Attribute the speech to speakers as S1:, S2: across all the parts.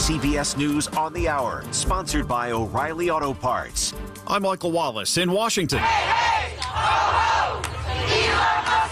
S1: CBS News on the Hour, sponsored by O'Reilly Auto Parts.
S2: I'm Michael Wallace in Washington.
S3: Hey, hey! Ho, ho! Elon Musk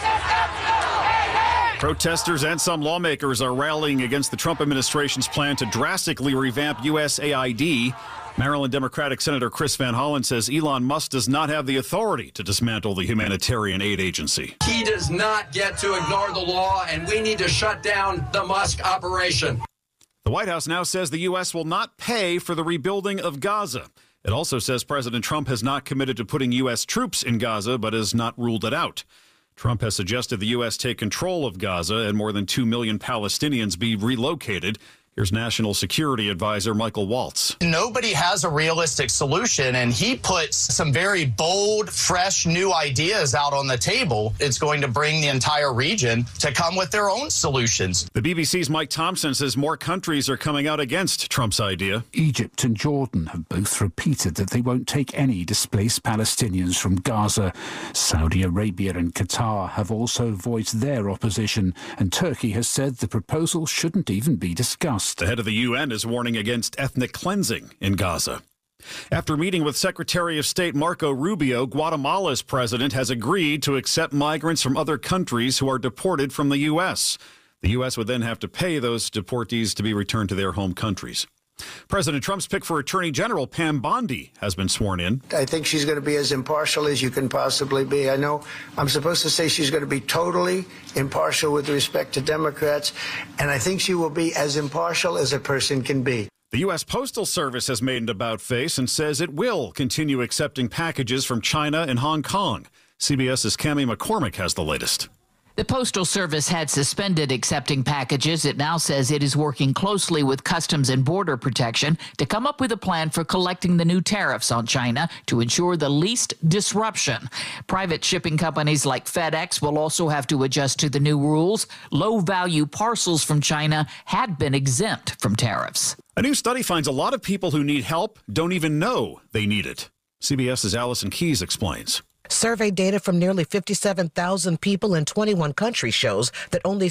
S3: has got to go! Hey, hey!
S2: Protesters and some lawmakers are rallying against the Trump administration's plan to drastically revamp USAID. Maryland Democratic Senator Chris Van Hollen says Elon Musk does not have the authority to dismantle the humanitarian aid agency.
S4: He does not get to ignore the law, and we need to shut down the Musk operation.
S2: The White House now says the U.S. will not pay for the rebuilding of Gaza. It also says President Trump has not committed to putting U.S. troops in Gaza, but has not ruled it out. Trump has suggested the U.S. take control of Gaza and more than 2 million Palestinians be relocated. Here's National Security Advisor Michael Waltz.
S5: Nobody has a realistic solution, and he puts some very bold, fresh, new ideas out on the table. It's going to bring the entire region to come with their own solutions.
S2: The BBC's Mike Thompson says more countries are coming out against Trump's idea.
S6: Egypt and Jordan have both repeated that they won't take any displaced Palestinians from Gaza. Saudi Arabia and Qatar have also voiced their opposition, and Turkey has said the proposal shouldn't even be discussed.
S2: The head of the UN is warning against ethnic cleansing in Gaza. After meeting with Secretary of State Marco Rubio, Guatemala's president has agreed to accept migrants from other countries who are deported from the U.S. The U.S. would then have to pay those deportees to be returned to their home countries. President Trump's pick for Attorney General Pam Bondi has been sworn in.
S7: I think she's going to be as impartial as you can possibly be. I know I'm supposed to say she's going to be totally impartial with respect to Democrats, and I think she will be as impartial as a person can be.
S2: The U.S. Postal Service has made an about-face and says it will continue accepting packages from China and Hong Kong. CBS's Cammie McCormick has the latest.
S8: The Postal Service had suspended accepting packages. It now says it is working closely with Customs and Border Protection to come up with a plan for collecting the new tariffs on China to ensure the least disruption. Private shipping companies like FedEx will also have to adjust to the new rules. Low-value parcels from China had been exempt from tariffs.
S2: A new study finds a lot of people who need help don't even know they need it. CBS's Allison Keyes explains.
S9: Survey data from nearly 57,000 people in 21 countries shows that only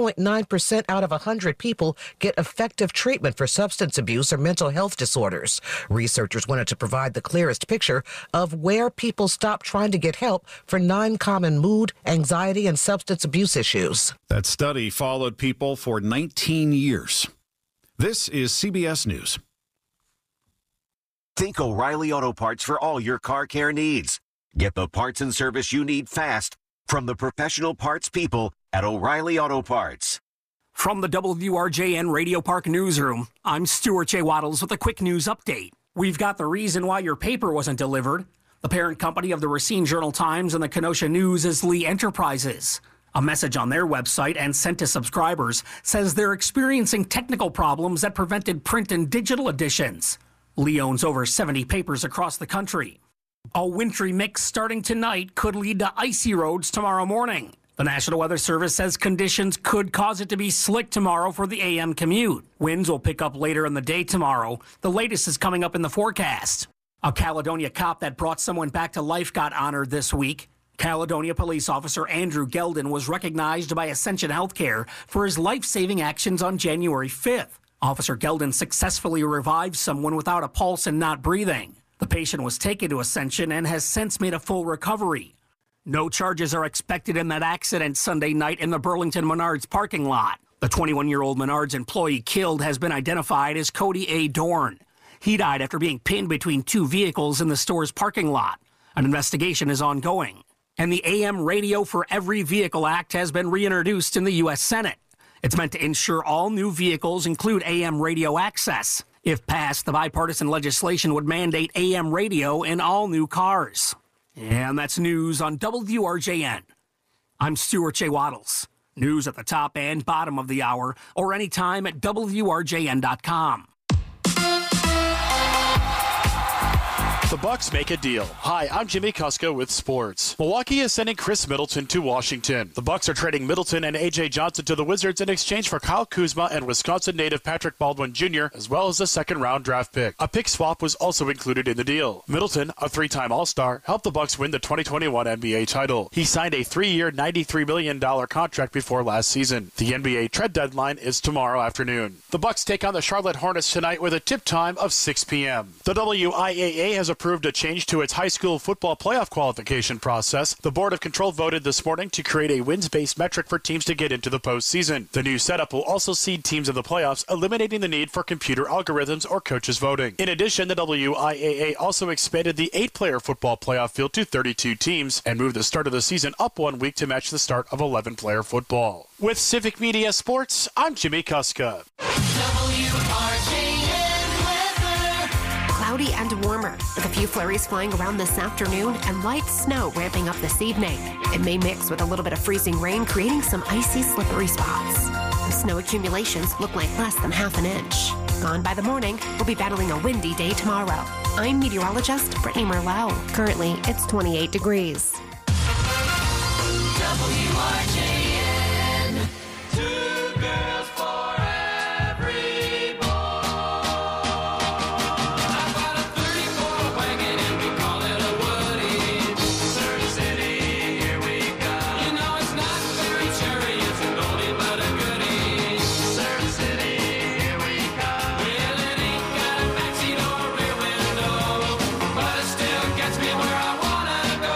S9: 6.9% out of 100 people get effective treatment for substance abuse or mental health disorders. Researchers wanted to provide the clearest picture of where people stop trying to get help for 9 common mood, anxiety, and substance abuse issues.
S2: That study followed people for 19 years. This is CBS News.
S1: Think O'Reilly Auto Parts for all your car care needs. Get the parts and service you need fast from the professional parts people at O'Reilly Auto Parts.
S10: From the WRJN Radio Park Newsroom, I'm Stuart J. Waddles with a quick news update. We've got the reason why your paper wasn't delivered. The parent company of the Racine Journal-Times and the Kenosha News is Lee Enterprises. A message on their website and sent to subscribers says they're experiencing technical problems that prevented print and digital editions. Lee owns over 70 papers across the country. A wintry mix starting tonight could lead to icy roads tomorrow morning. The National Weather Service says conditions could cause it to be slick tomorrow for the AM commute. Winds will pick up later in the day tomorrow. The latest is coming up in the forecast. A Caledonia cop that brought someone back to life got honored this week. Caledonia police officer Andrew Gelden was recognized by Ascension Healthcare for his life-saving actions on January 5th. Officer Gelden successfully revived someone without a pulse and not breathing. The patient was taken to Ascension and has since made a full recovery. No charges are expected in that accident Sunday night in the Burlington Menards parking lot. The 21-year-old Menards employee killed has been identified as Cody A. Dorn. He died after being pinned between 2 vehicles in the store's parking lot. An investigation is ongoing. And the AM Radio for Every Vehicle Act has been reintroduced in the U.S. Senate. It's meant to ensure all new vehicles include AM radio access. If passed, the bipartisan legislation would mandate AM radio in all new cars. And that's news on WRJN. I'm Stuart J. Waddles. News at the top and bottom of the hour, or anytime at WRJN.com.
S11: The Bucks make a deal. Hi, I'm Jimmy Kuska with sports. Milwaukee is sending Chris Middleton to Washington. The Bucks are trading Middleton and A.J. Johnson to the Wizards in exchange for Kyle Kuzma and Wisconsin native Patrick Baldwin Jr., as well as a second-round draft pick. A pick swap was also included in the deal. Middleton, a three-time All-Star, helped the Bucks win the 2021 NBA title. He signed a 3-year, $93 million contract before last season. The NBA trade deadline is tomorrow afternoon. The Bucks take on the Charlotte Hornets tonight with a tip time of 6 p.m. The WIAA has approved a change to its high school football playoff qualification process. The Board of Control voted this morning to create a wins-based metric for teams to get into the postseason. The new setup will also seed teams in the playoffs, eliminating the need for computer algorithms or coaches voting. In addition, the WIAA also expanded the 8-player football playoff field to 32 teams and moved the start of the season up 1 week to match the start of 11-player football. With Civic Media Sports, I'm Jimmy Kuska.
S12: Cloudy and warmer, with a few flurries flying around this afternoon and light snow ramping up this evening. It may mix with a little bit of freezing rain, creating some icy, slippery spots. The snow accumulations look like less than half an inch. Gone by the morning, we'll be battling a windy day tomorrow. I'm meteorologist Brittany Merlot. Currently, it's 28 degrees.
S3: WRJN. Two girls for every boy. I've got a 34 wagon and we call it a Woody. Surf City, here we go. You know it's not very cherry, it's an oldie but a goodie. Surf City, here we go. Well, it ain't got a backseat or a rear window, but it still gets me where I wanna go.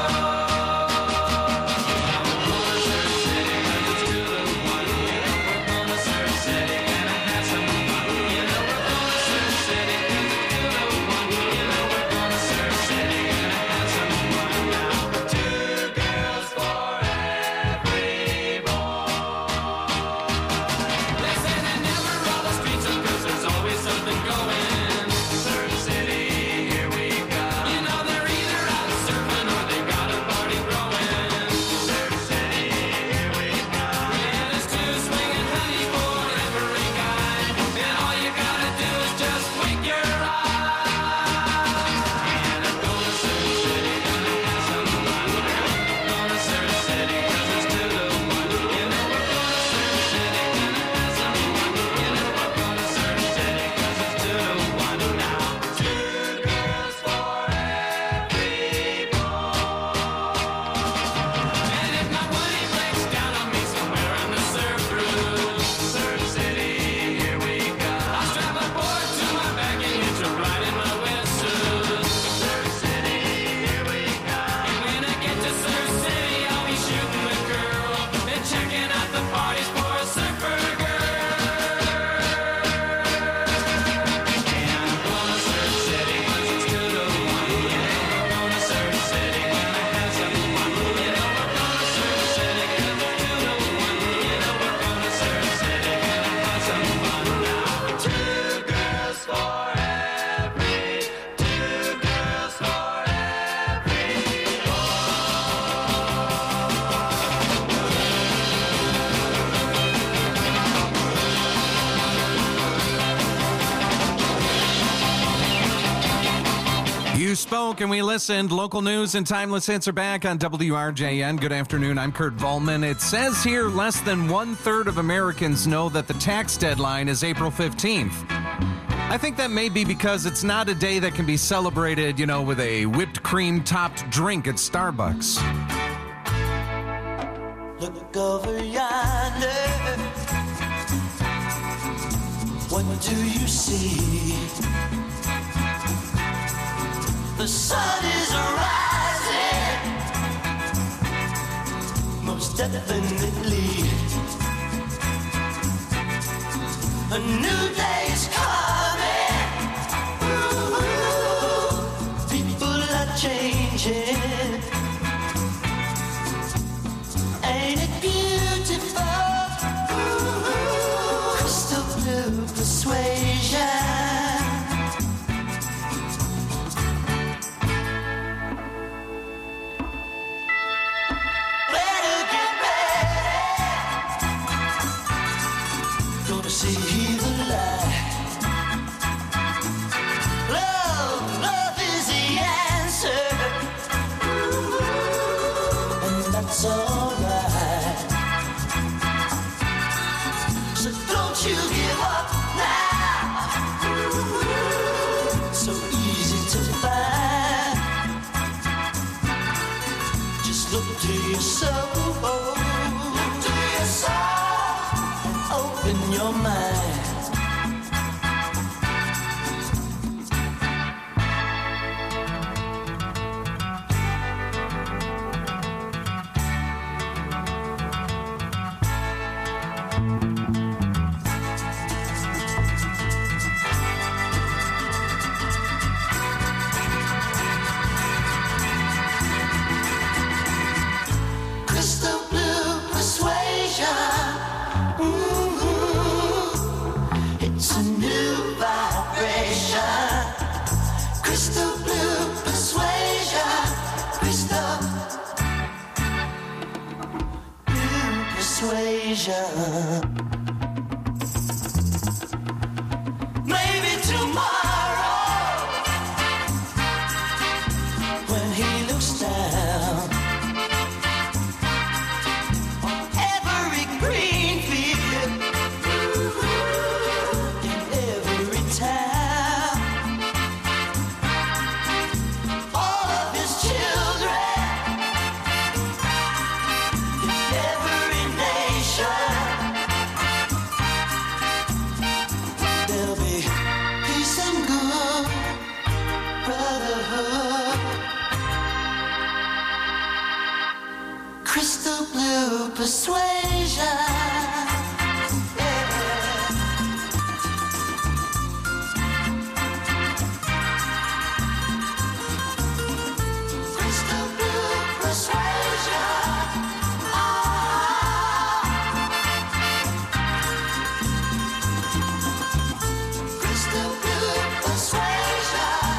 S13: You spoke and we listened. Local news and timeless hits are back on WRJN. Good afternoon. I'm Kurt Volman. It says here less than 1/3 of Americans know that the tax deadline is April 15th. I think that may be because it's not a day that can be celebrated, with a whipped cream topped drink at Starbucks.
S3: Look over yonder. What do you see? The sun is rising, most definitely. A new day is coming. Ooh, people are changing. Ain't it beautiful? Ooh, crystal blue persuasion. See the light. Love is the Look to your soul. Look to your soul. Open your mind. Crystal blue persuasion. It's a new vibration. Crystal blue persuasion. Crystal blue persuasion. Maybe tomorrow, when he looks down, every green field in every town, all of his children in every nation, there'll be peace and good brotherhood. Crystal blue persuasion. Yeah. Crystal blue persuasion. Crystal blue persuasion.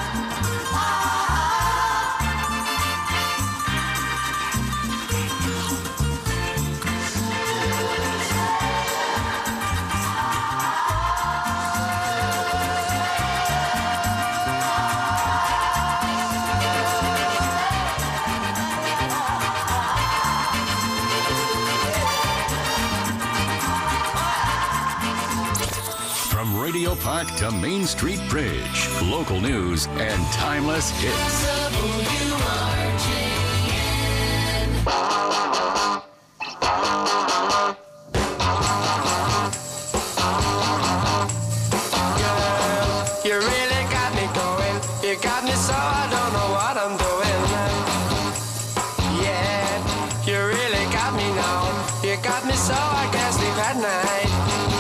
S14: From Radio Park to Main Street Bridge, local news and timeless hits.
S3: You really got me going. You got me so I don't know what I'm doing. Yeah, you really got me now. You got me so I can't sleep at night.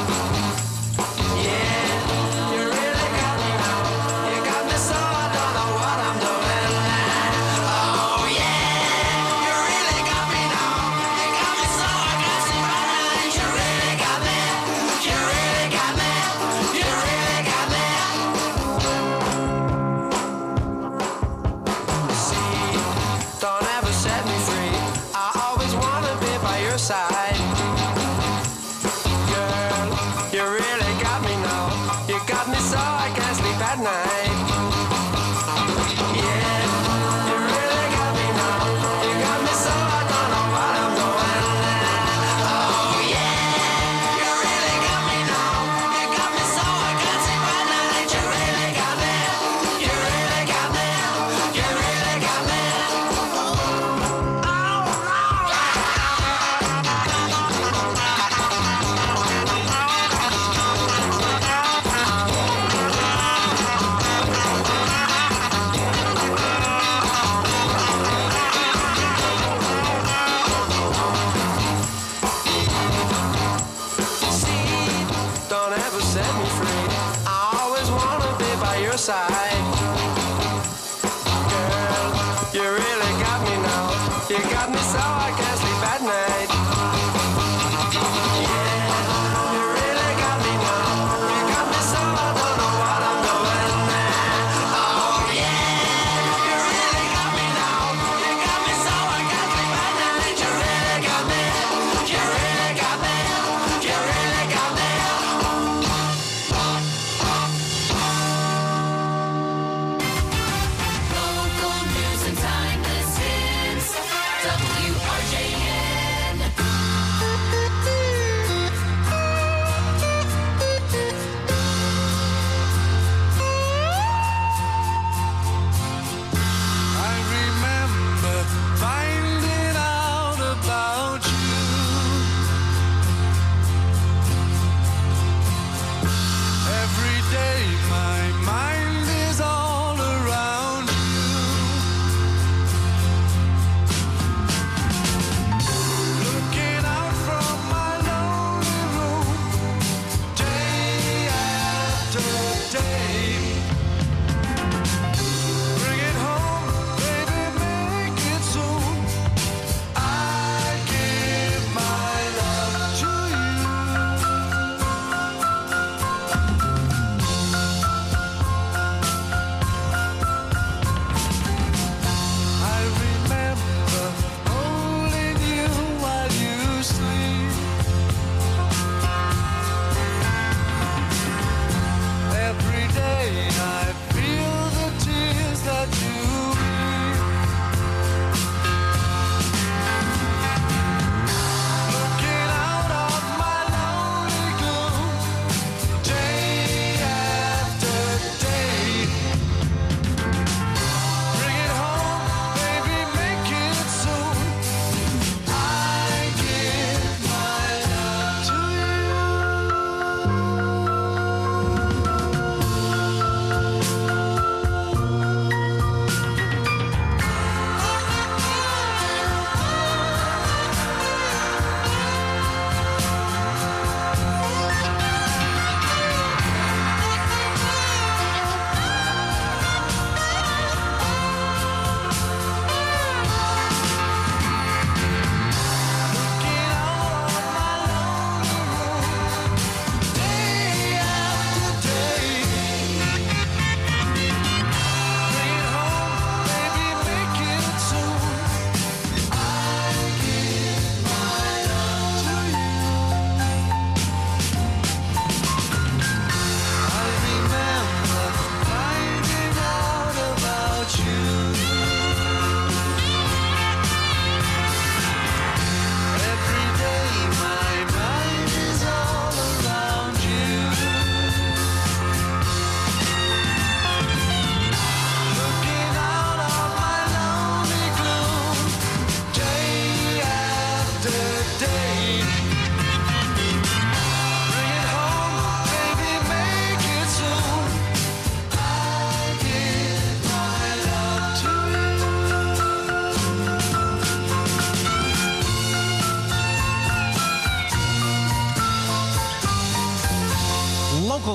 S3: Yeah, you really got me now. You got me so I don't know what I'm doing. Oh yeah, you really got me now. You got me so I can't sleep at night. You really got me. You really got me. You really got me. Don't ever set me free. I always wanna be by your side. Girl, you really got me now. You got me so I can't sleep at night. Yeah, you really got me now. You got me so I don't know what I'm doing. Oh yeah, you really got me now. You got me so I can't sleep at night. You really got me. You really got me. You really got me. Don't ever set me free. I always wanna be by your side. Girl, you really got me now. You got me so I can't sleep at night. Yeah, you really got me now. You got me so I don't know what I'm doing. Oh yeah, you really got me now. You got me so I can't sleep at night. You really got me. You really got me. You really got me.
S15: Local news and timeless hits. WRJN.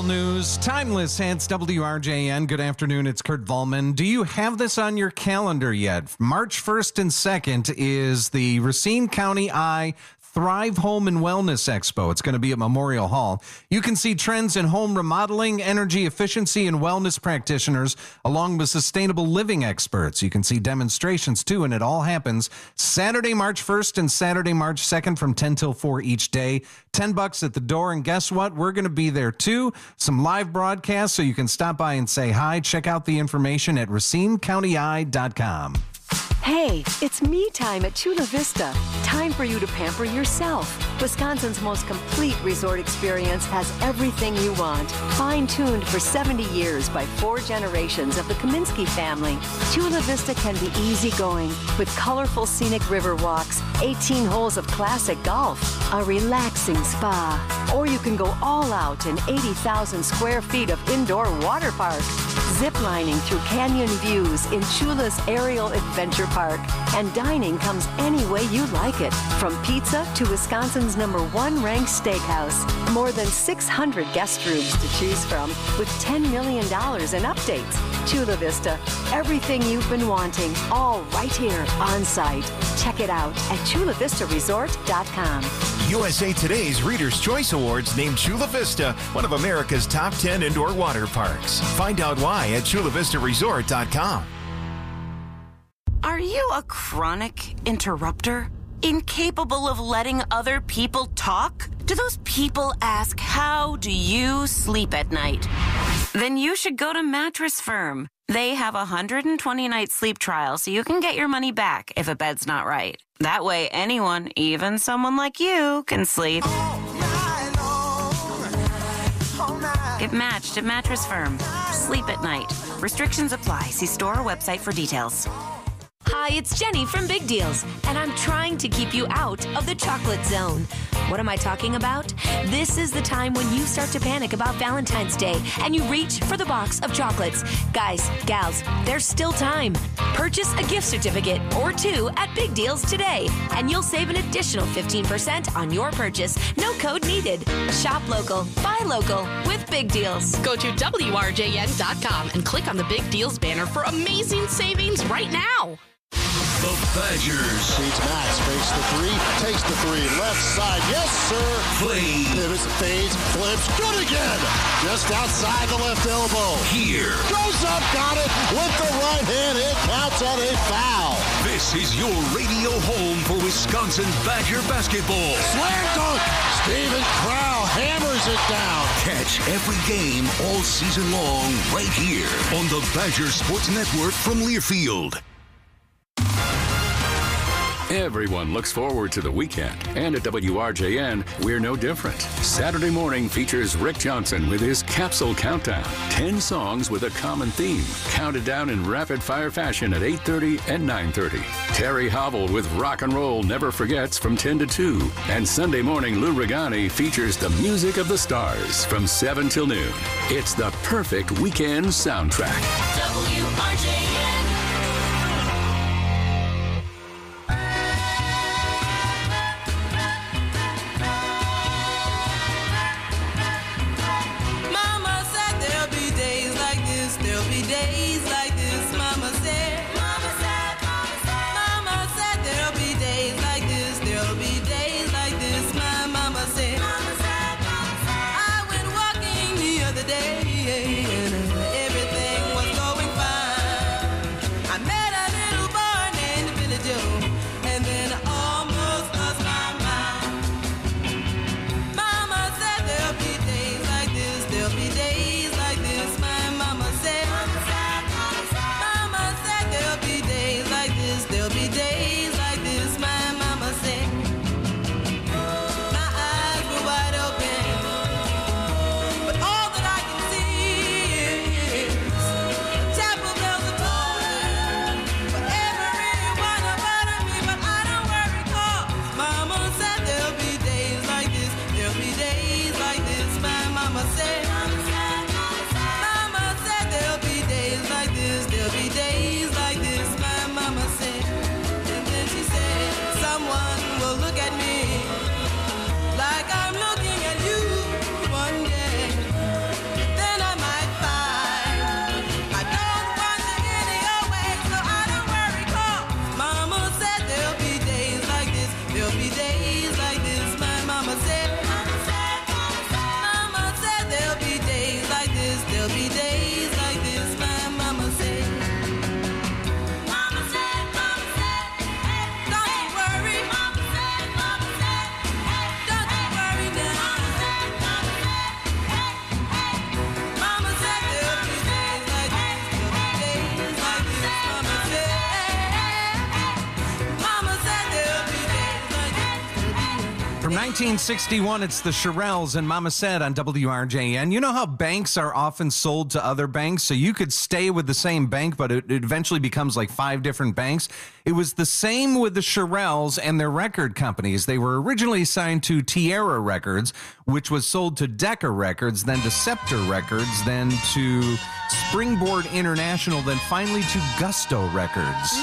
S13: news, timeless hits, WRJN. Good afternoon, it's Kurt Volman. Do you have this on your calendar yet? March 1st and 2nd is the Racine County Eye Thrive Home and Wellness Expo. It's going to be at Memorial Hall. You can see trends in home remodeling, energy efficiency, and wellness practitioners, along with sustainable living experts. You can see demonstrations, too, and it all happens Saturday, March 1st and Saturday, March 2nd from 10 till 4 each day. $10 at the door, and guess what? We're going to be there, too. Some live broadcasts, so you can stop by and say hi. Check out the information at RacineCountyEye.com.
S15: Hey, it's me time at Chula Vista. Time for you to pamper yourself. Wisconsin's most complete resort experience has everything you want. Fine-tuned for 70 years by 4 generations of the Kaminsky family, Chula Vista can be easygoing with colorful scenic river walks, 18 holes of classic golf, a relaxing spa. Or you can go all out in 80,000 square feet of indoor water park. Ziplining through canyon views in Chula's Aerial Adventure Park. And dining comes any way you like it. From pizza to Wisconsin's #1 ranked steakhouse. More than 600 guest rooms to choose from with $10 million in updates. Chula Vista, everything you've been wanting, all right here on site. Check it out at chulavistaresort.com.
S16: USA Today's Reader's Choice Awards named Chula Vista one of America's top 10 indoor water parks. Find out why at chulavistaresort.com.
S17: Are you a chronic interrupter? Incapable of letting other people talk? Do those people ask, how do you sleep at night? Then you should go to Mattress Firm. They have a 120-night sleep trial, so you can get your money back if a bed's not right. That way, anyone, even someone like you, can sleep. Get matched at Mattress Firm. Sleep at night. Restrictions apply. See store or website for details.
S18: Hi, it's Jenny from Big Deals, and I'm trying to keep you out of the chocolate zone. What am I talking about? This is the time when you start to panic about Valentine's Day and you reach for the box of chocolates. Guys, gals, there's still time. Purchase a gift certificate or 2 at Big Deals today, and you'll save an additional 15% on your purchase. No code needed. Shop local, buy local with Big Deals.
S19: Go to WRJN.com and click on the Big Deals banner for amazing savings right now.
S20: The Badgers.
S21: Beats Max, fakes the 3, takes the 3, left side, yes sir.
S20: Play.
S21: Pivots, fades, flips, good again. Just outside the left elbow.
S20: Here.
S21: Goes up, got it with the right hand. It counts on a foul.
S20: This is your radio home for Wisconsin Badger basketball.
S21: Slam dunk. Steven Crowl hammers it down.
S20: Catch every game all season long right here on the Badger Sports Network from Learfield.
S14: Everyone looks forward to the weekend, and at WRJN, we're no different. Saturday morning features Rick Johnson with his Capsule Countdown. 10 songs with a common theme, counted down in rapid-fire fashion at 8:30 and 9:30. Terry Hobble with Rock and Roll Never Forgets from 10 to 2. And Sunday morning, Lou Regani features the music of the stars from 7 till noon. It's the perfect weekend soundtrack.
S3: WRJN. Everything was going
S13: From 1961, it's the Shirelles and Mama Said on WRJN. You know how banks are often sold to other banks, so you could stay with the same bank, but it eventually becomes like 5 different banks? It was the same with the Shirelles and their record companies. They were originally signed to Tierra Records, which was sold to Decca Records, then to Scepter Records, then to Springboard International, then finally to Gusto Records.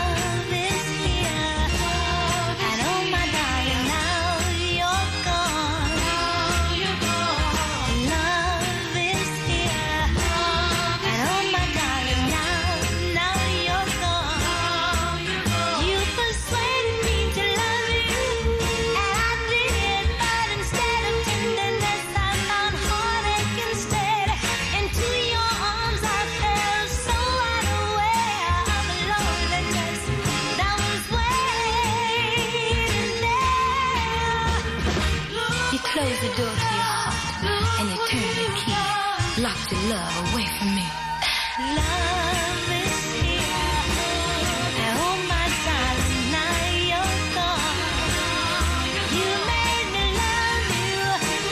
S4: Close the door to your heart and you turn the key. Lock your love away from me. Love is here. Oh my darling, now you're gone. You made me love you.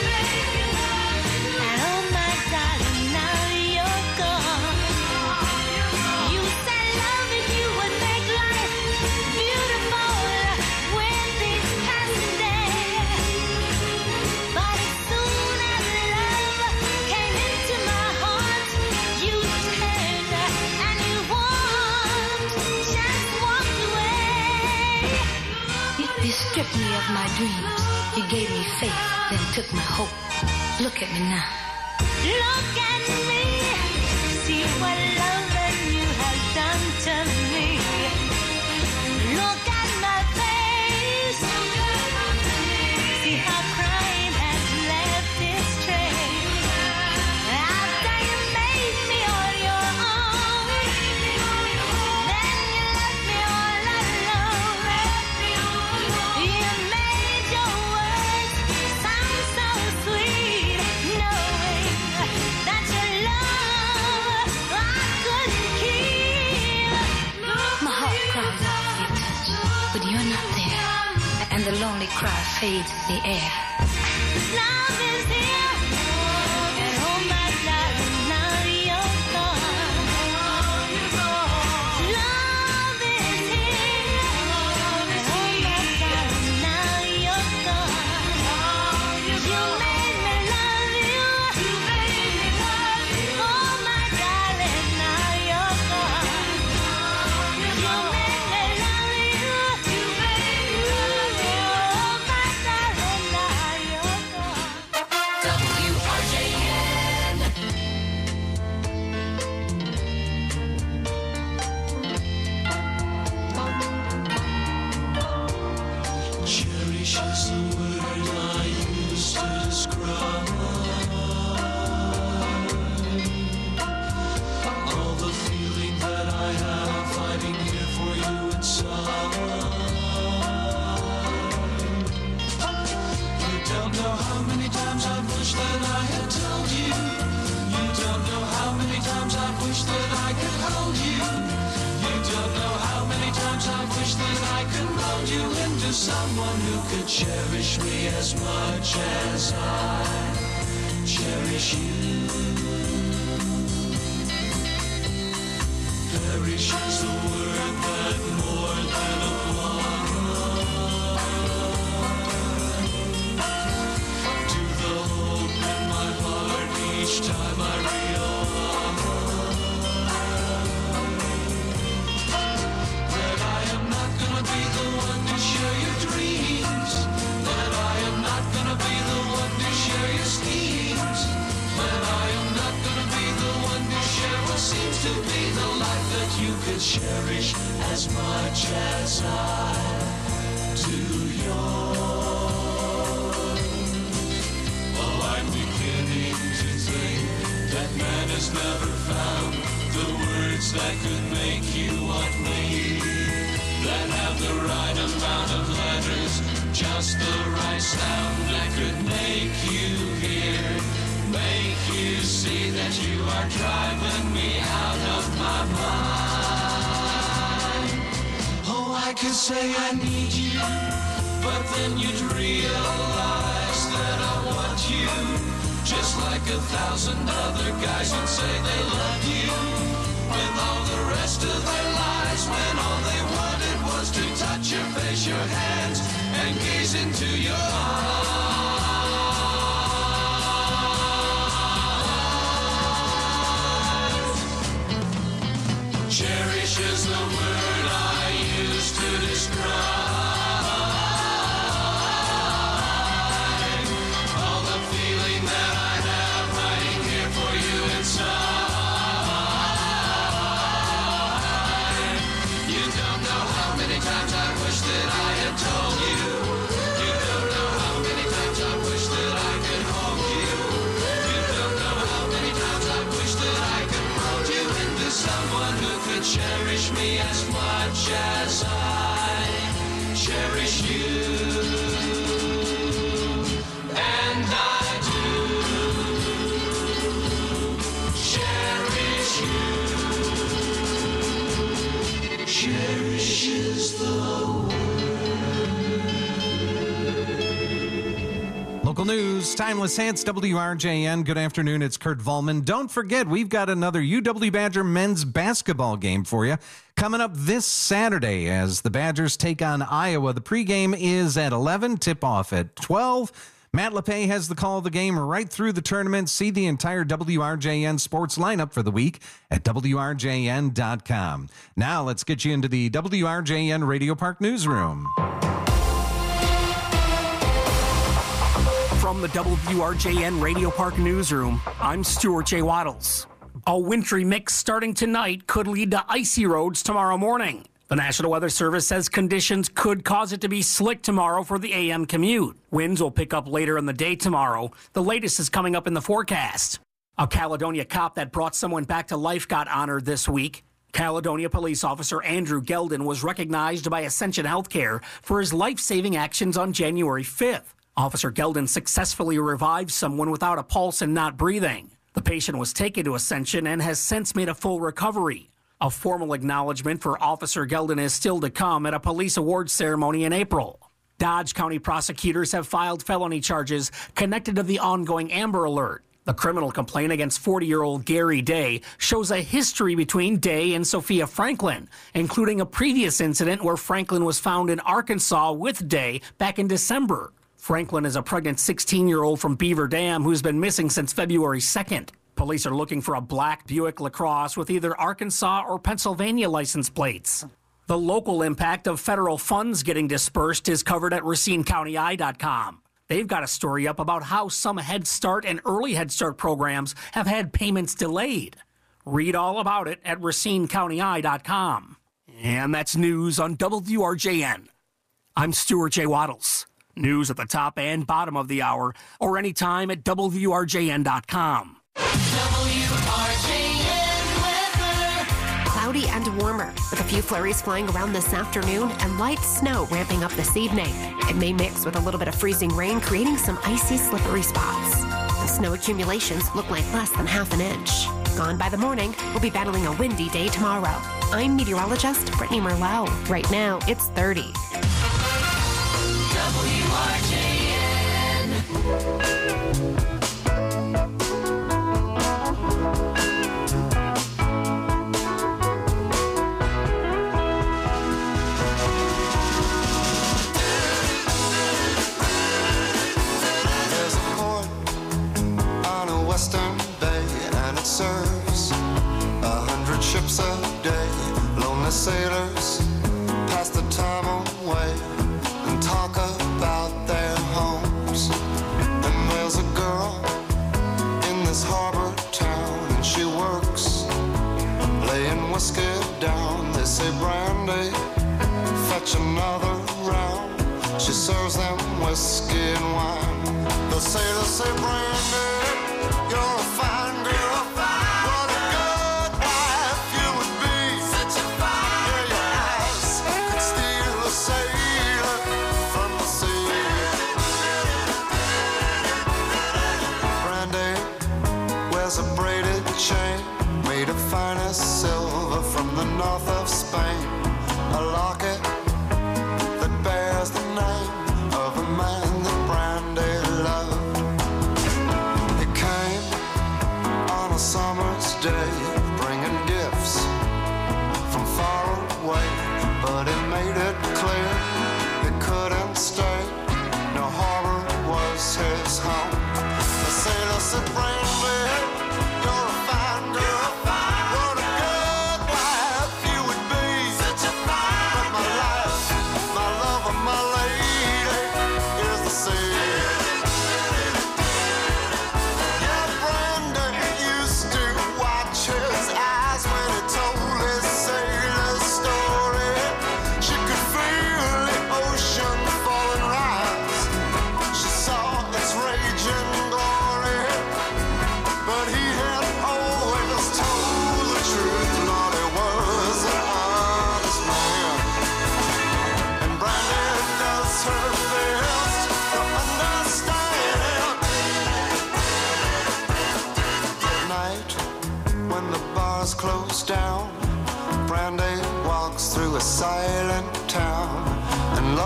S4: And oh my darling, now you're gone. You said love if you would make life beautiful with these passing days. But as soon as love came into my heart, you turned and you just walked away. You stripped me of my dreams. You gave me faith, then took my hope. Look at me now. Look at me. See what love and you have done to me. Look at my face. See how crying has left its trace. After you made me on your own, then you left me all alone. You made your words sound so sweet, knowing that your love I couldn't keep. My heart cries out for your touch, but you're not there, and the lonely cry fades in the air. Love is here, and oh my darling, now you're gone. Love is here, and oh my darling, now you're gone. You made me love you. Oh my darling, now you're gone. You made me love you. Oh my darling, now you're gone.
S3: Cherish is the word I use to describe all the feeling that I have fighting here for you inside. You don't know how many times I've wished that I had told you. You don't know how many times I've wished that I could hold you. You don't know how many times I've wished that I could mold you into someone who could cherish me as much as I cherish you. Perish is the word that more than applies to the hope in my heart each time I realize that I am not gonna be the one to share your dreams, that I am not gonna be the one to share your schemes, that I am not gonna be the one to share what seems to be the life that you could cherish as much as I do yours. Oh, I'm beginning to think that man has never found the words that could make you want me, that have the right amount of letters, just the right sound that could make you hear, make you see that you are driving me out of my mind. Oh, I could say I need you, But then you'd realize that I want you, just like 1,000 other guys would say they loved you, with all the rest of their lives, when all they wanted was to touch your face, your hands, and gaze into your eyes. Cherish is the word I use to describe all the feeling that I have hiding here for you inside. You don't know how many times I wish that I had told you. You don't know how many times I wish that I could hold you. You don't know how many times I wish that I could mold you into someone who could cherish me as much as I cherish you. And I do cherish you. Cherish is the
S13: Local news, Timeless Hits, WRJN. Good afternoon, it's Kurt Volman. Don't forget, we've got another UW Badger men's basketball game for you coming up this Saturday as the Badgers take on Iowa. The pregame is at 11, tip-off at 12. Matt LePay has the call of the game right through the tournament. See the entire WRJN sports lineup for the week at WRJN.com. Now let's get you into the WRJN Radio Park newsroom.
S10: From the WRJN Radio Park newsroom, I'm Stuart J. Waddles. A wintry mix starting tonight could lead to icy roads tomorrow morning. The National Weather Service says conditions could cause it to be slick tomorrow for the AM commute. Winds will pick up later in the day tomorrow. The latest is coming up in the forecast. A Caledonia cop that brought someone back to life got honored this week. Caledonia police officer Andrew Geldon was recognized by Ascension Healthcare for his life-saving actions on January 5th. Officer Geldon successfully revived someone without a pulse and not breathing. The patient was taken to Ascension and has since made a full recovery. A formal acknowledgement for Officer Geldon is still to come at a police awards ceremony in April. Dodge County prosecutors have filed felony charges connected to the ongoing Amber Alert. The criminal complaint against 40-year-old Gary Day shows a history between Day and Sophia Franklin, including a previous incident where Franklin was found in Arkansas with Day back in December. Franklin is a pregnant 16-year-old from Beaver Dam who's been missing since February 2nd. Police are looking for a black Buick LaCrosse with either Arkansas or Pennsylvania license plates. The local impact of federal funds getting dispersed is covered at RacineCountyEye.com. They've got a story up about how some Head Start and early Head Start programs have had payments delayed. Read all about it at RacineCountyEye.com. And that's news on WRJN. I'm Stuart J. Waddles. News at the top and bottom of the hour, or anytime at WRJN.com.
S12: WRJN weather. Cloudy and warmer, with a few flurries flying around this afternoon and light snow ramping up this evening. It may mix with a little bit of freezing rain, creating some icy, slippery spots. The snow accumulations look like less than half an inch. Gone by the morning, we'll be battling a windy day tomorrow. I'm meteorologist Brittany Merlot. Right now, it's 30.
S5: There's a port on a western bay, and it serves 100 ships a day. Lonely sailors pass the time away and talk about their homes. And there's a girl in this harbor town, and she works laying whiskey down. They say, Brandy, fetch another round. She serves them whiskey and wine. The sailors say, Brandy, you're a fine girl. What a good wife you would be. Such a fine girl. Your eyes could steal a sailor from the sea. Brandy wears a braided chain made of finest silver from the north of Spain. A locket that bears the name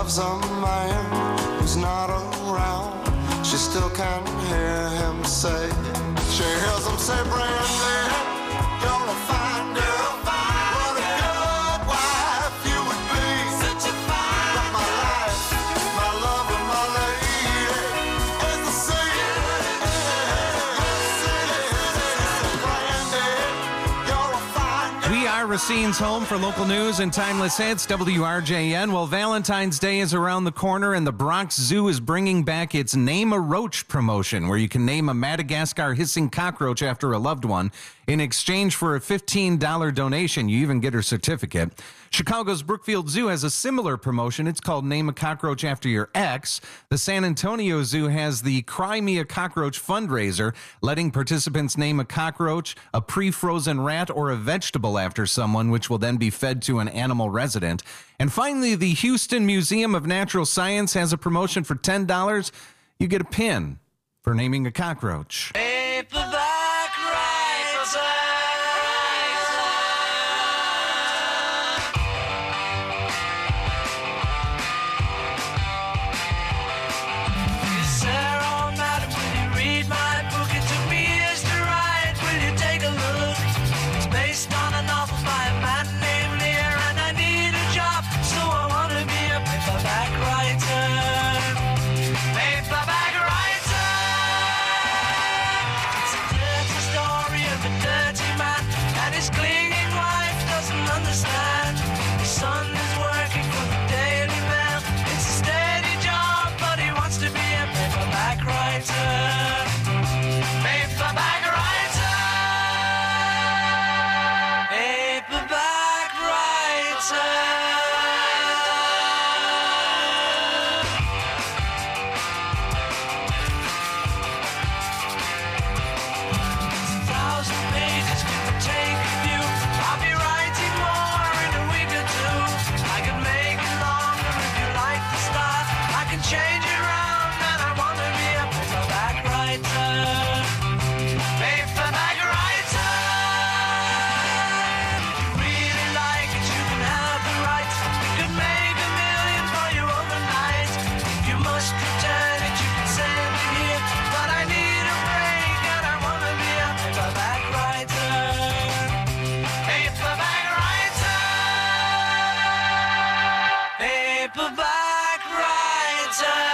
S5: loves a man who's not around. She still can hear him say, she hears him say, Brandy, you're a fine girl. What a good wife you would be. Such a fine. But my life, my love, and my lady is the sea. Brandy, you're a fine girl.
S13: We are Racine's home for local news and timeless hits, WRJN. Well, Valentine's Day is around the corner, and the Bronx Zoo is bringing back its Name a Roach promotion, where you can name a Madagascar hissing cockroach after a loved one. In exchange for a $15 donation, you even get a certificate. Chicago's Brookfield Zoo has a similar promotion. It's called Name a Cockroach After Your Ex. The San Antonio Zoo has the Cry Me a Cockroach fundraiser, letting participants name a cockroach, a pre-frozen rat, or a vegetable after someone, which will then be fed to an animal resident. And finally, the Houston Museum of Natural Science has a promotion for $10. You get a pin for naming a cockroach.
S3: Paperback writer. Sarah, oh, madam, will you read my book? It took me years to write. Will you take a look? It's based on a novel by a man named Lear, and I need a job, so I want to be a paperback writer. Paperback writer. It's a dirty story of a dirty man, and his clinging wife doesn't understand. His son is working for the Daily Mail. It's a steady job, but he wants to be a paperback writer. Paperback writer. Paperback writer. Thousand pages give or take a few. I'll be writing more in a week or two. I can make it longer if you like the style. I can change it around, and I want to be a paperback writer. Paperback writer. If you really like it, you can have the rights. We could make $1 million for you overnight. If you must return it, you can send it here. But I need a break, and I want to be a paperback writer. Paperback writer. Paperback writer.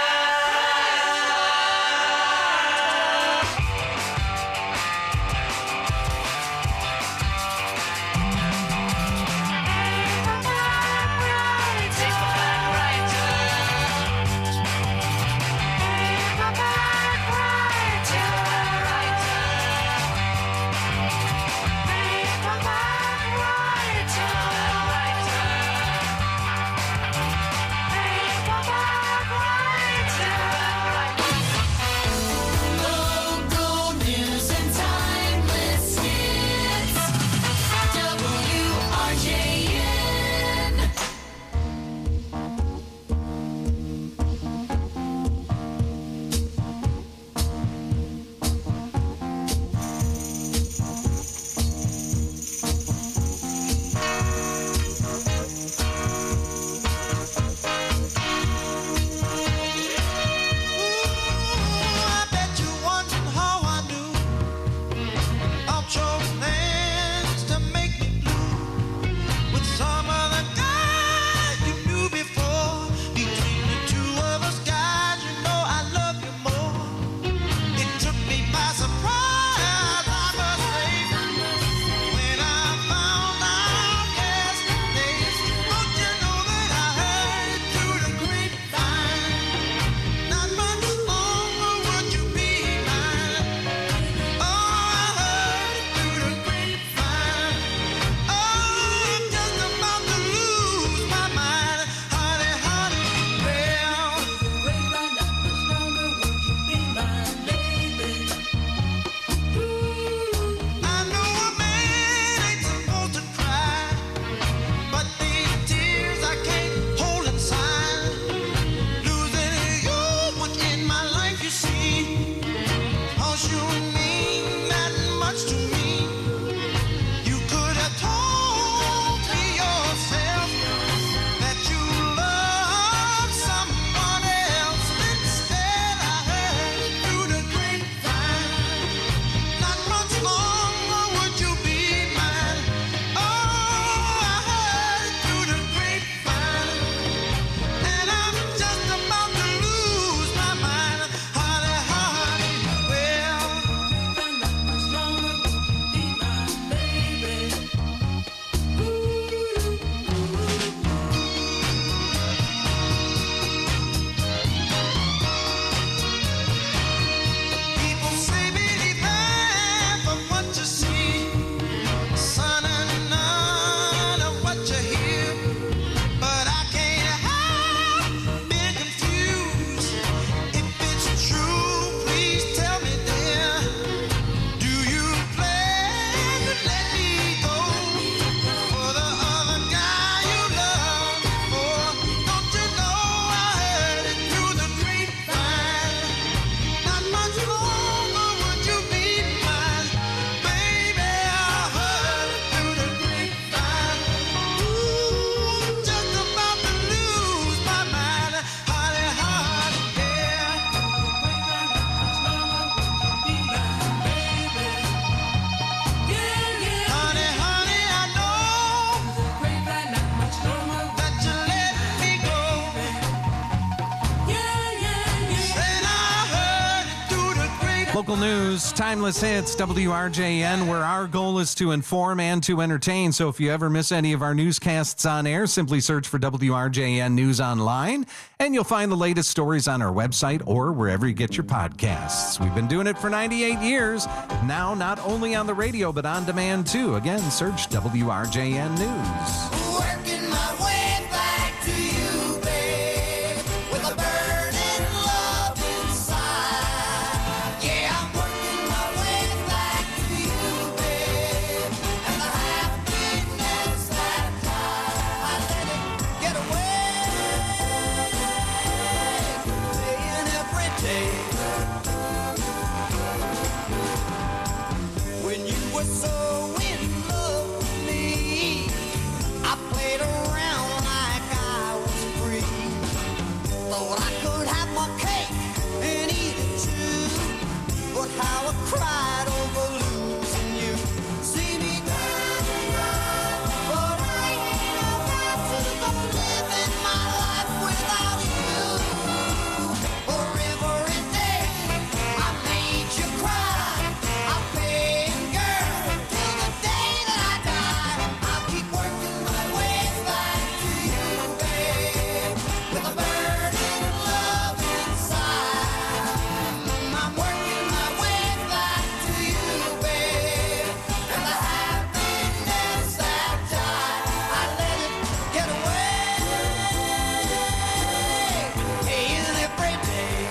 S13: Local news, timeless hits, WRJN, where our goal is to inform and to entertain. So if you ever miss any of our newscasts on air, simply search for WRJN News Online, and you'll find the latest stories on our website or wherever you get your podcasts. We've been doing it for 98 years. Now, not only on the radio, but on demand, too. Again, search WRJN News.
S3: Working my way back to you, babe, with a burning love inside. Yeah, I'm working my way back to you, babe, and the happiness that I let it get away, playing every day. When you were so in love with me, I played around like I was free. Thought I could have my cake and eat it too. But how I cried over losing you. See me down, but I ain't about to go living my life without you. For every day I made you cry, I paid girl till the day that I die. I'll keep working my way back to you, babe, with a burning love inside. I'm working my way back to you, babe, and the happiness that died, I let it get away, paying every day.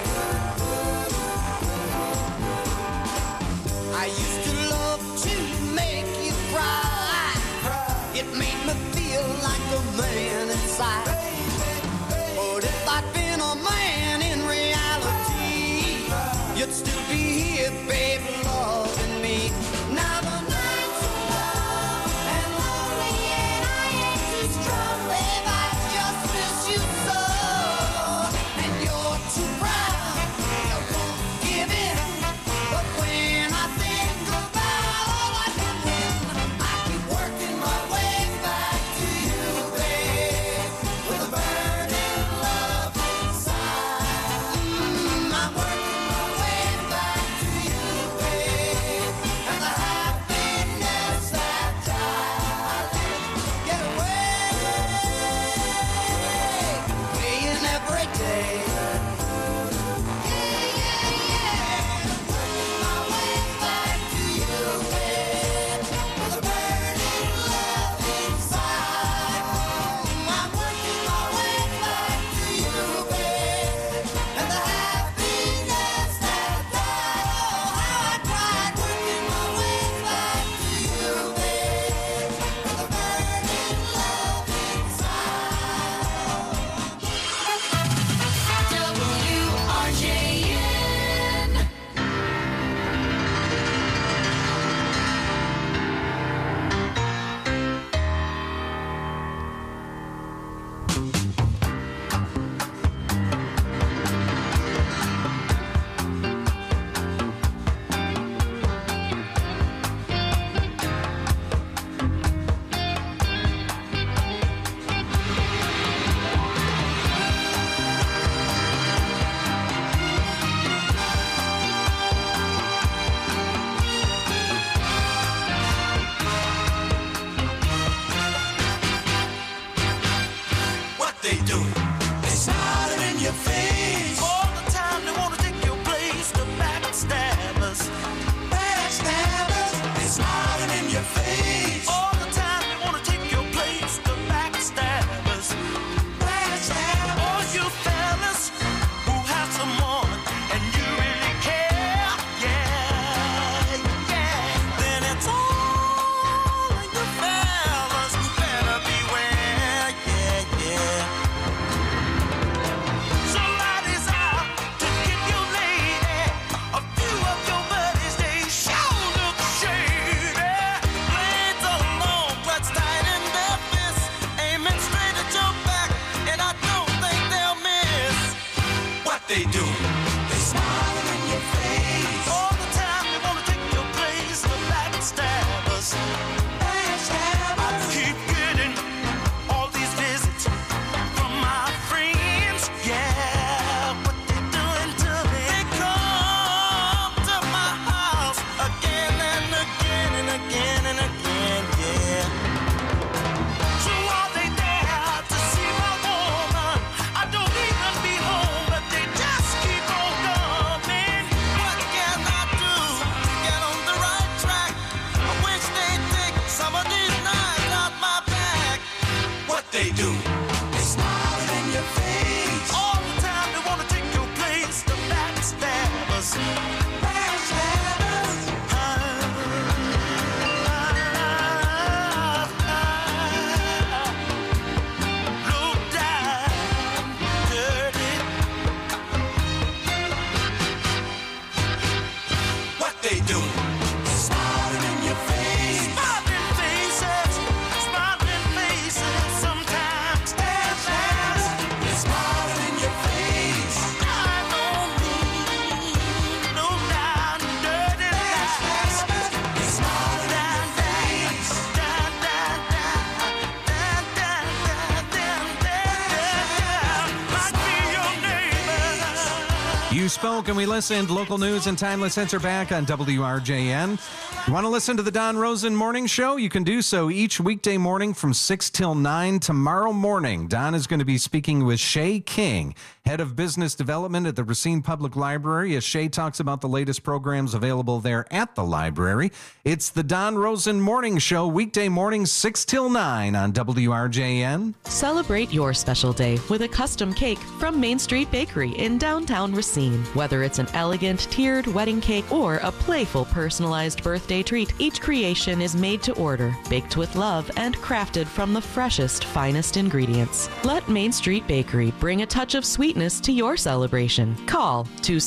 S3: I used to love to make you cry. It made me feel like a man inside. But if I'd been a man in reality, you'd still be here, babe, loving me. Now the nights are long and lonely, and I ain't too strong, babe. I just miss you so, and you're too proud. You won't give in. But when I think about all I can win, I keep working my way back to you, babe, with a burning love inside. I'm working my way back to you, babe, and the happiness that died, I let it get away, paying every day. WRJN. What they doing? They smiling in your face. All the time they wanna take your place. The backstabbers. Backstabbers. They smiling in your face. All the time they wanna take your place. The backstabbers. Backstabbers. All you fellas who have someone and you really care. Yeah, yeah. Then it's all of you fellas who better beware. Yeah, yeah. Somebody's out to get your lady. A few of your buddies, they sure look shady. Blades are long, clutched tight in their fists, aiming straight at your back, and I don't think they'll miss. What they do? They smile in your face. All the time they wanna take your place. The backstabbers. Backstabbers. I keep getting all these visits from my friends. Yeah, what they doing to me? They come to my
S13: You spoke and we listened. Local news and timeless hits are back on WRJN. You want to listen to the Don Rosen Morning Show? You can do so each weekday morning from 6 till 9. Tomorrow morning, Don is going to be speaking with Shay King, Head of Business Development at the Racine Public Library, as Shay talks about the latest programs available there at the library. It's the Don Rosen Morning Show, weekday mornings 6 till 9 on WRJN.
S6: Celebrate your special day with a custom cake from Main Street Bakery in downtown Racine. Whether it's an elegant tiered wedding cake or a playful personalized birthday treat, each creation is made to order, baked with love, and crafted from the freshest, finest ingredients. Let Main Street Bakery bring a touch of sweetness to your celebration. Call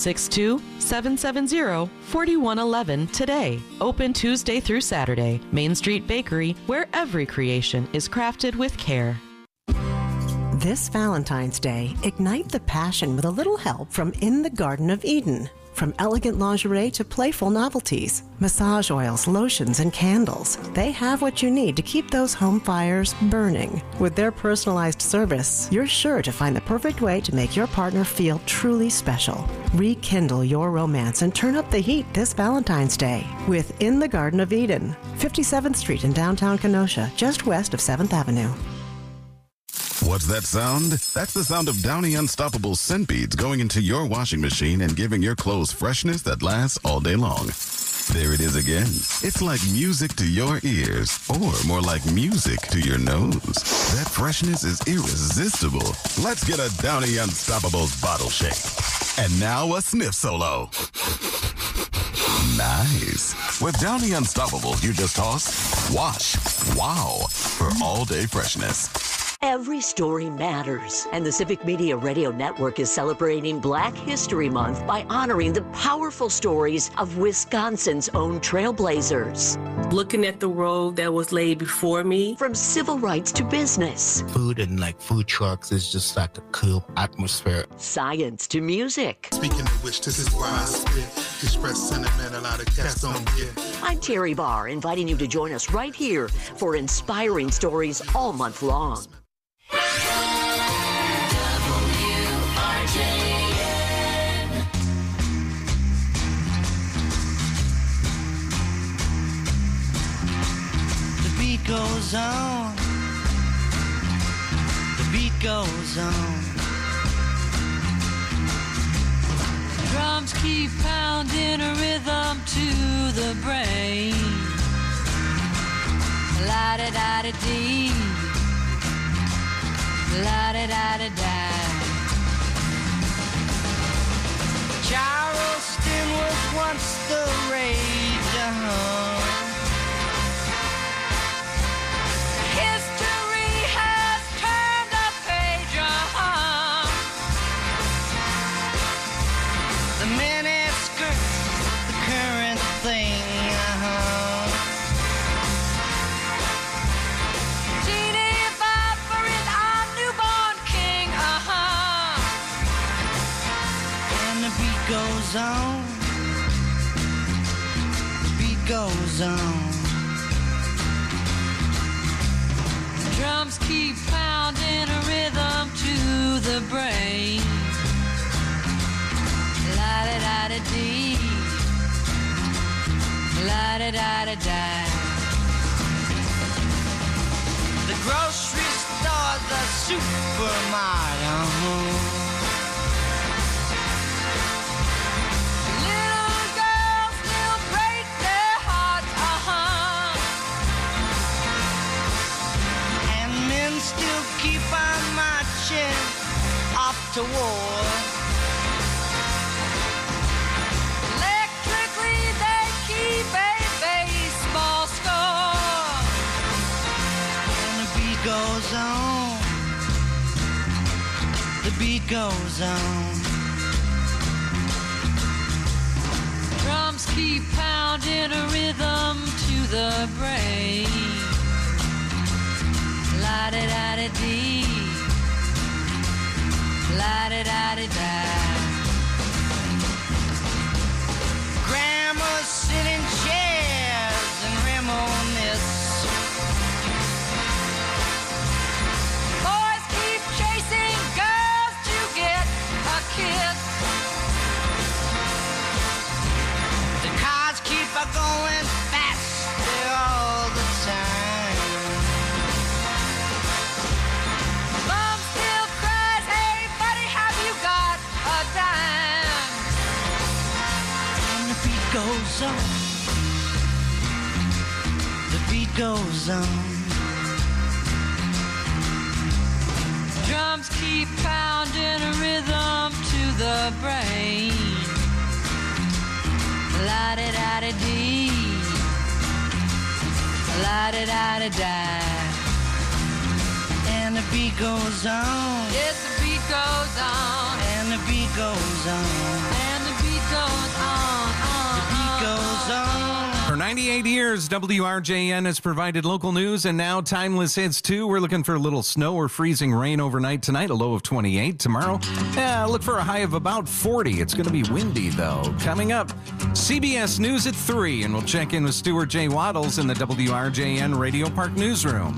S6: 262-770-4111 today. Open Tuesday through Saturday. Main Street Bakery, where every creation is crafted with care.
S22: This Valentine's Day, ignite the passion with a little help from In the Garden of Eden. From elegant lingerie to playful novelties, massage oils, lotions, and candles, they have what you need to keep those home fires burning. With their personalized service, you're sure to find the perfect way to make your partner feel truly special. Rekindle your romance and turn up the heat this Valentine's Day with In the Garden of Eden, 57th Street in downtown Kenosha, just west of 7th Avenue.
S23: What's that sound? That's the sound of Downy Unstoppable scent beads going into your washing machine and giving your clothes freshness that lasts all day long. There it is again. It's like music to your ears, or more like music to your nose. That freshness is irresistible. Let's get a Downy Unstoppables bottle shake. And now a sniff solo. Nice. With Downy Unstoppables, you just toss, wash, wow, for all-day freshness.
S24: Every story matters, and the Civic Media Radio Network is celebrating Black History Month by honoring the powerful stories of Wisconsin's own trailblazers.
S25: Looking at the road that was laid before me.
S24: From civil rights to business.
S26: Food and food trucks is just like a cool atmosphere.
S24: Science to music.
S27: Speaking of which, this is why I spit. Express sentiment a lot of cats don't get.
S24: I'm Terry Barr, inviting you to join us right here for inspiring stories all month long.
S28: The beat goes on. The beat goes on. Drums keep pounding a rhythm to the brain. La-da-da-da-dee. La-da-da-da-da. Charleston was once the rage, History has turned a page, The miniskirts, the current thing, goes on, the beat goes on. Drums keep pounding a rhythm to the brain. La-da-da-da-dee, la-da-da-da-da. The grocery store, the supermarket, still keep on marching off to war. Electrically they keep a baseball score. And the beat goes on. The beat goes on. Drums keep pounding a rhythm to the brain. La-da-da-da-dee, la-da-da-da-da. Grandmas sit in chairs and reminisce. Boys keep chasing girls to get a kiss. goes on. The beat goes on.
S1: Drums keep pounding a rhythm to the brain. La-di-da-di-dee, la-di-da-di-da.
S28: And the beat goes on.
S1: Yes, the beat goes on.
S28: And the beat goes on.
S1: And the beat goes on.
S28: The beat goes on.
S13: For 98 years, WRJN has provided local news and now timeless hits too. We're looking for a little snow or freezing rain overnight tonight, a low of 28. Tomorrow, look for a high of about 40. It's going to be windy though. Coming up, CBS News at 3, and we'll check in with Stuart J. Waddles in the WRJN Radio Park newsroom.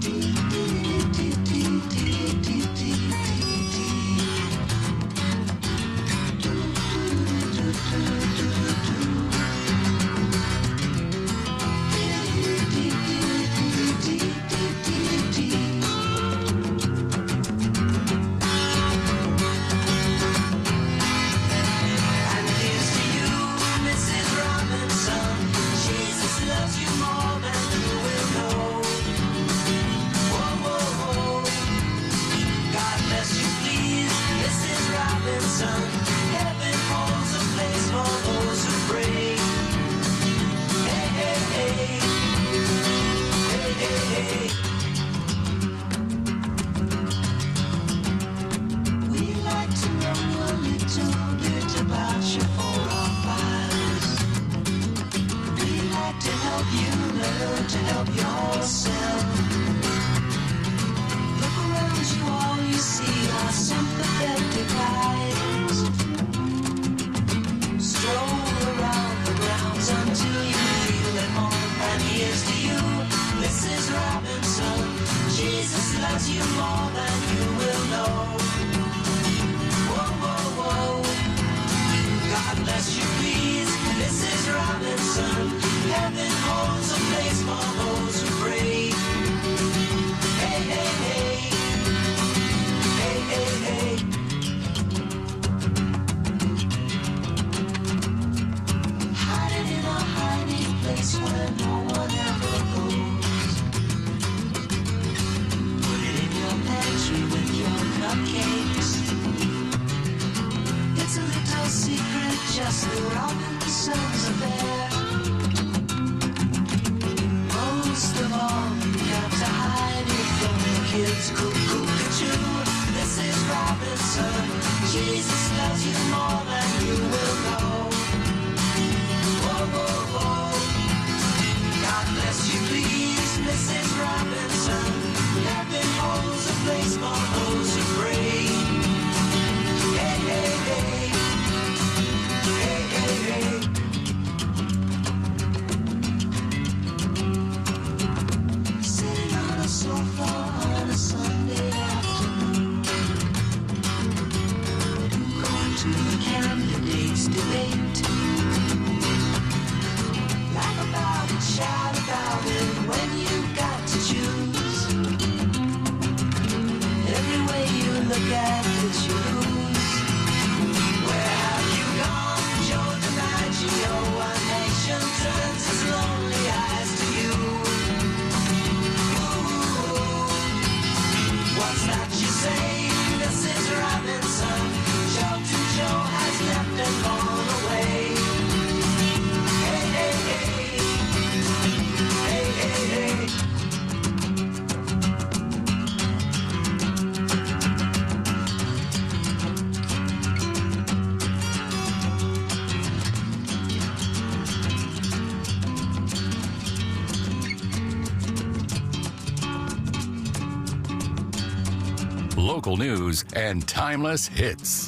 S14: Local news and timeless hits.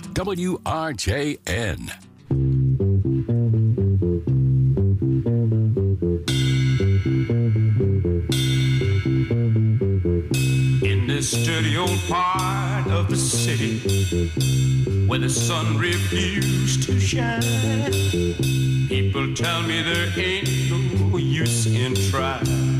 S14: WRJN.
S3: In this dirty old part of the city where the sun refused to shine, people tell me there ain't no use in trying.